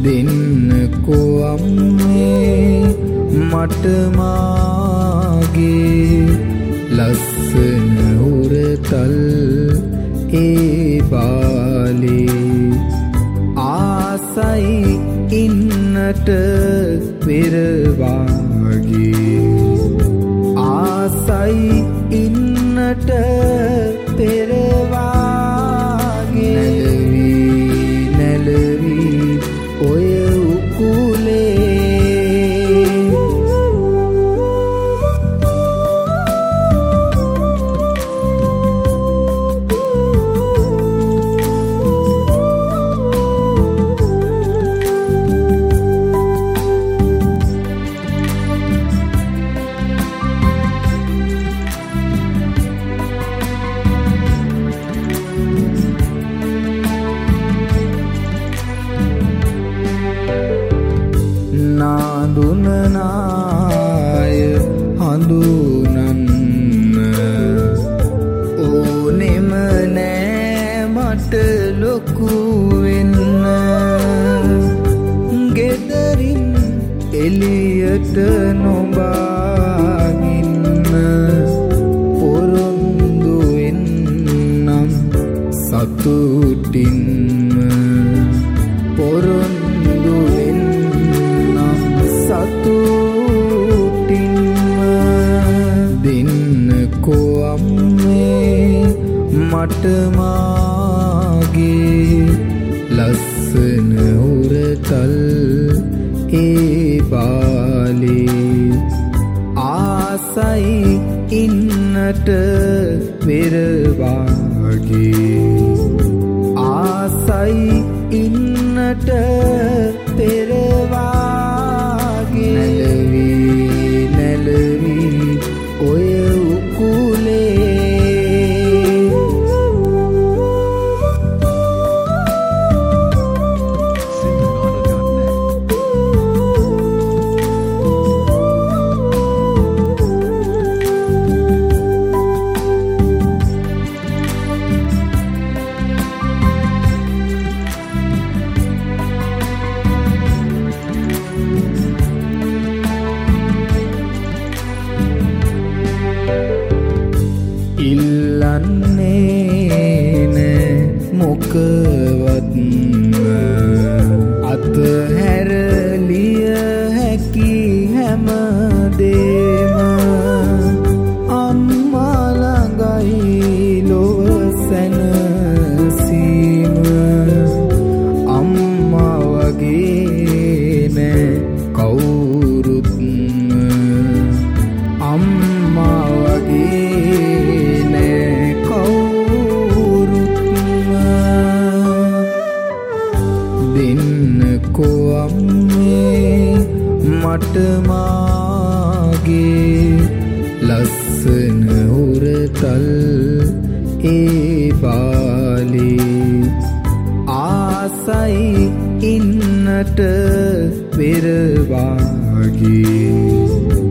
දෙන්නකෝ අම්මේ මට මාගේ ලස්සන උරතල් ඒ බාලේ ආසයි ඉන්නට පෙරවාගේ ආසයි ඉන්නට පෙරවාගේ නැලවි ඔය උකුලේ නාදුනනාය හඳුනන්න ඕනෙම නෑ මට ලොකු වෙන්න ගෙදරින් එළියට නොබාගින්න පොරොන්දු වෙන්නම් සතුටින්ම පොරොන්දු සතුටින්ම දෙන්නකෝ අම්මේ මට මාගේ ලස්සන උරතල් ඒ බාලේ ආසයි ඉන්නට පෙරවාගේ ආසයි ඉන්නට පෙරවාගේ නැලවි ඔය උකුලේ ඉල්ලන්නේ නෑ මොකවත්ම අතහැරලිය හැකි හැමදේම අම්මා ළඟයි ලොව සැනසීම අම්මා වගේ නෑ කවුරුත්ම අම්මා වගේ දෙන්නකෝ අම්මේ මට මාගේ ලස්සන උරතල් ඒ බාලේ ආසයි ඉන්නට පෙරවාගේ